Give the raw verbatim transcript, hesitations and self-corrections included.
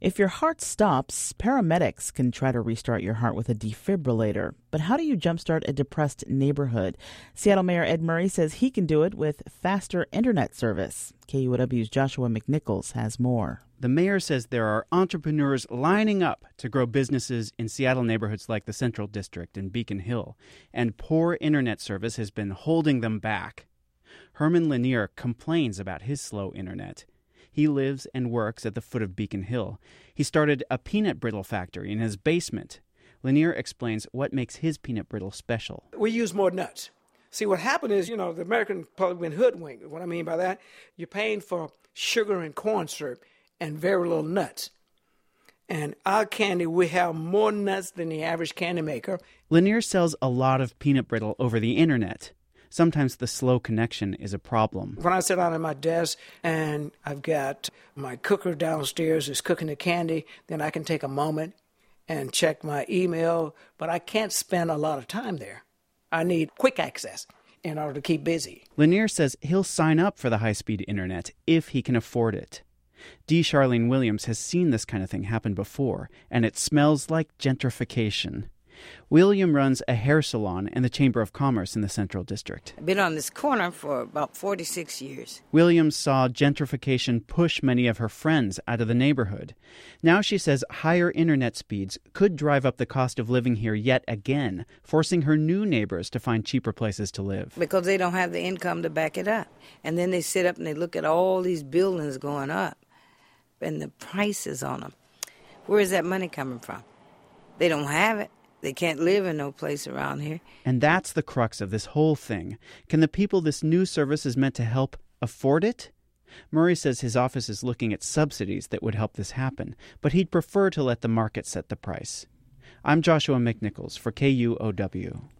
If your heart stops, paramedics can try to restart your heart with a defibrillator. But how do you jumpstart a depressed neighborhood? Seattle Mayor Ed Murray says he can do it with faster internet service. K U O W's Joshua McNichols has more. The mayor says there are entrepreneurs lining up to grow businesses in Seattle neighborhoods like the Central District and Beacon Hill, and poor internet service has been holding them back. Herman Lanier complains about his slow internet. He lives and works at the foot of Beacon Hill. He started a peanut brittle factory in his basement. Lanier explains what makes his peanut brittle special. We use more nuts. See, what happened is, you know, the American public been hoodwinked. What I mean by that, you're paying for sugar and corn syrup and very little nuts. And our candy, we have more nuts than the average candy maker. Lanier sells a lot of peanut brittle over the internet. Sometimes the slow connection is a problem. When I sit down at my desk and I've got my cooker downstairs is cooking the candy, then I can take a moment and check my email, but I can't spend a lot of time there. I need quick access in order to keep busy. Lanier says he'll sign up for the high-speed internet if he can afford it. D. Charlene Williams has seen this kind of thing happen before, and it smells like gentrification. William runs a hair salon in the Chamber of Commerce in the Central District. I've been on this corner for about forty-six years. Williams saw gentrification push many of her friends out of the neighborhood. Now she says higher internet speeds could drive up the cost of living here yet again, forcing her new neighbors to find cheaper places to live. Because they don't have the income to back it up. And then they sit up and they look at all these buildings going up and the prices on them. Where is that money coming from? They don't have it. They can't live in no place around here. And that's the crux of this whole thing. Can the people this new service is meant to help afford it? Murray says his office is looking at subsidies that would help this happen, but he'd prefer to let the market set the price. I'm Joshua McNichols for K U O W.